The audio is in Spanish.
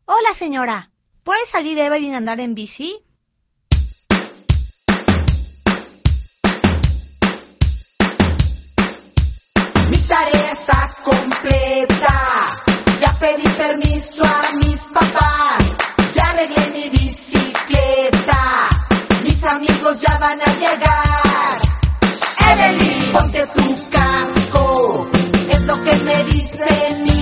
Hola, señora. ¿Puede salir Evelyn a andar en bici? Mi tarea está completa. Ya pedí permiso a mis papás. Ya arreglé mi bicicleta. Mis amigos ya van a llegar. Evelyn, ponte tu casco. Es lo que me dice mi